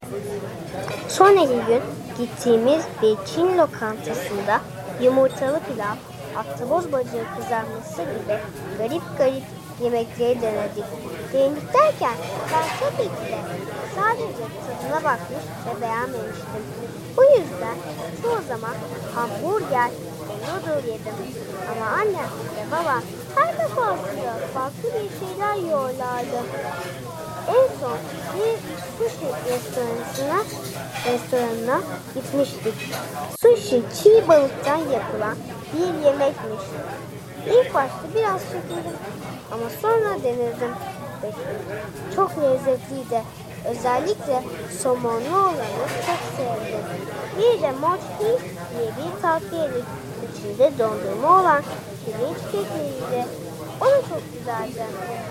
Sonraki gün gittiğimiz bir Çin lokantasında yumurtalı pilav, ahtapot bacağı kızartması gibi garip yemekleri denedik. Denedik derken ben tabii ki de sadece tadına bakmış ve beğenmemiştim. Bu yüzden çoğu zaman hamburger ve noodle yedim. Ama annem ve babam her defasında farklı bir şeyler yiyorlardı. En son bir sushi restoranına gitmiştik. Sushi çiğ balıktan yapılan bir yemekmiş. İlk başta biraz çekindim ama sonra denedim ve çok lezzetliydi. Özellikle somonlu olanı çok sevdim. Bir de mochi diye bir tatlı yedik. İçinde dondurma olan pirinç kekliydi. O da çok güzeldi.